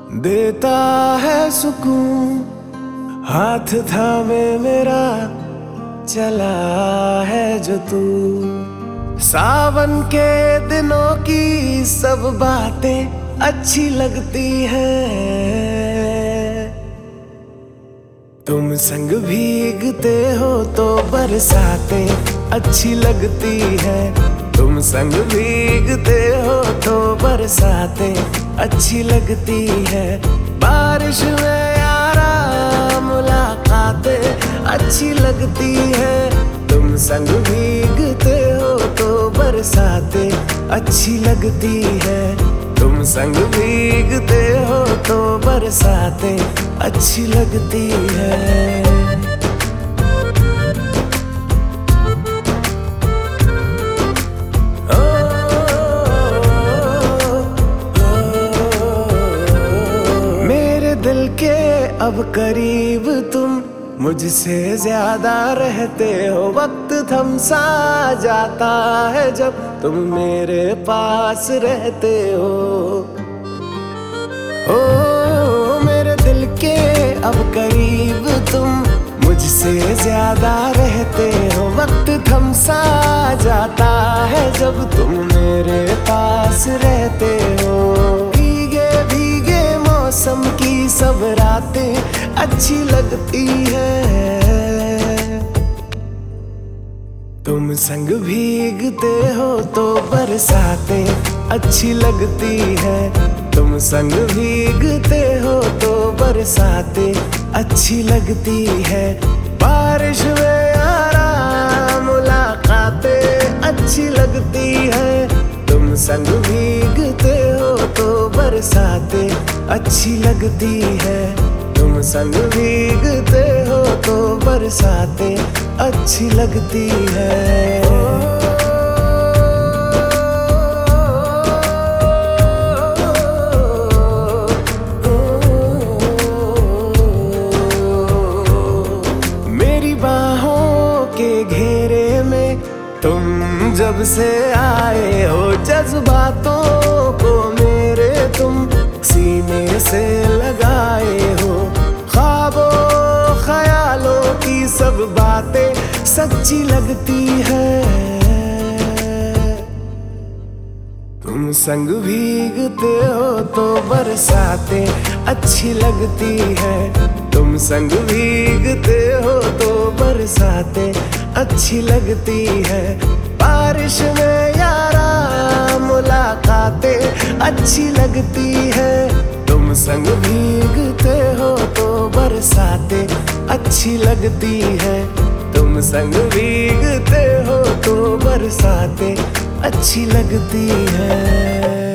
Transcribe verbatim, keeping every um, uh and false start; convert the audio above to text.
देता है सुकून, हाथ थामे मेरा चला है जो तू। सावन के दिनों की सब बातें अच्छी लगती हैं, तुम संग भीगते हो तो बरसातें अच्छी लगती है। तुम संग भीगते हो तो बरसातें अच्छी लगती है। बारिश में यारा मुलाकातें अच्छी लगती है। तुम संग भीगते हो तो बरसातें अच्छी लगती है। तुम संग भीगते हो तो बरसातें अच्छी लगती है। दिल के अब करीब तुम मुझसे ज्यादा रहते हो। वक्त थम सा जाता है जब तुम मेरे पास रहते हो। ओ मेरे दिल के अब करीब तुम मुझसे ज्यादा रहते हो। वक्त थम सा जाता है जब तुम मेरे पास रहते हो। भीगे भीगे मौसम की सब रातें अच्छी लगती है। तुम संग भीगते हो तो बरसातें अच्छी लगती है। तुम संग भीगते हो तो बरसातें अच्छी लगती है। बारिश में यारा मुलाकातें अच्छी लगती है। तुम संग भीगते हो तो बरसातें अच्छी लगती है। तुम संग भीगते हो तो बरसातें अच्छी लगती है। मेरी बाहों के घेरे में तुम जब से आए हो, जज्बातों को मेरे तुम सीने से लगाए हो। ख्वाबों ख्यालों की सब बातें सच्ची लगती है। तुम संग भीगते हो तो बरसातें अच्छी लगती है। तुम संग भीगते हो तो बरसातें अच्छी लगती है। बारिश में यारा मुलाकातें अच्छी लगती है। तुम संग भीगते हो तो बरसातें अच्छी लगती है। तुम संग भीगते हो तो बरसातें अच्छी लगती है।